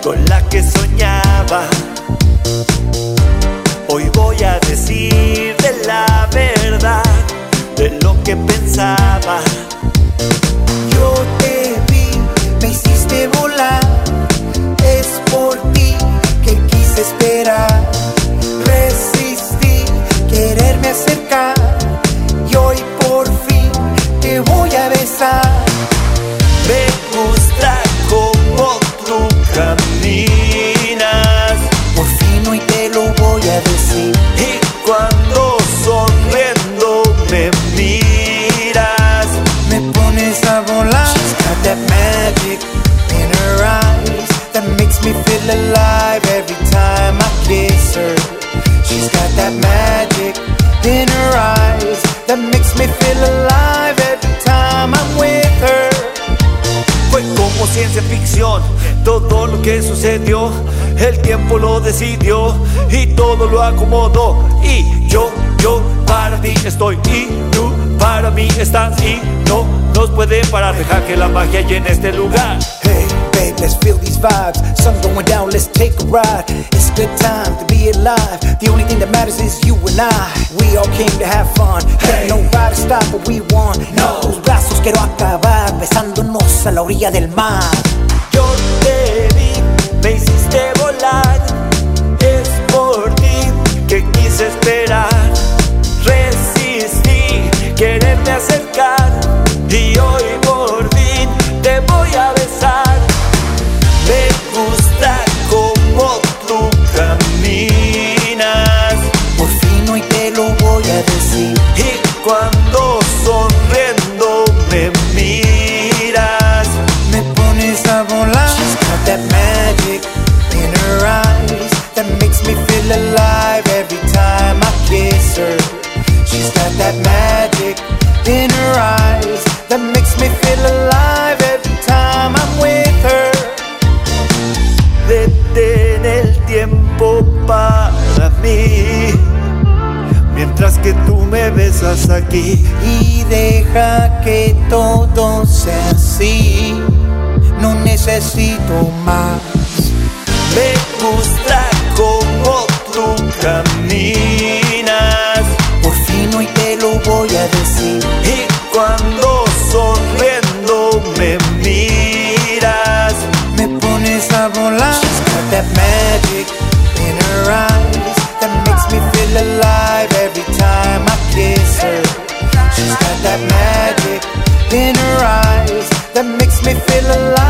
con la que soñaba. Hoy voy a decir de la verdad, de lo que pensaba. Yo te vi, me hiciste volar. Es por ti que quise esperar. Resistí quererme acercar. Y hoy por fin te voy a besar. Me gusta cómo tú caminas. Por fin hoy te lo voy a decir. Y cuando sonriendo me miras, me pones a volar. She's got that magic in her eyes that makes me feel alive every time I kiss her. She's got that magic in her eyes that makes me feel alive every time I'm with her. Fue como ciencia ficción, todo lo que sucedió. El tiempo lo decidió y todo lo acomodó. Y yo para ti estoy y tú para mí estás. Y no nos puede parar, deja que la magia llene este lugar. Hey, babe, let's feel these vibes. Sun going down, let's take a ride. It's a good time to be alive. The only thing that matters is you and I. We all came to have fun. Hey, nobody stop what we want. No, tus brazos quiero acabar besándonos a la orilla del mar. Yo te vi, me hiciste volar. Es por ti que quise esperar. Resistí quererme acercar. Y hoy por fin te voy a besar. Me gusta cómo tú caminas. Por fin hoy te lo voy a decir. Y cuando sonriendo me miras, me pones a volar. She's got that magic in her eyes that makes me feel alive every time I kiss her. She's got that magic in her eyes that makes me feel alive every time I'm with her. Detén el tiempo para mí, mientras que tú me besas aquí. Y deja que todo sea así. No necesito más. Me gusta cómo tú caminas. Por fin hoy te lo voy a decir. Y cuando sonriendo me miras, me pones a volar. She's got that magic in her eyes that makes me feel alive every time I kiss her. She's got that magic in her eyes that makes me feel alive.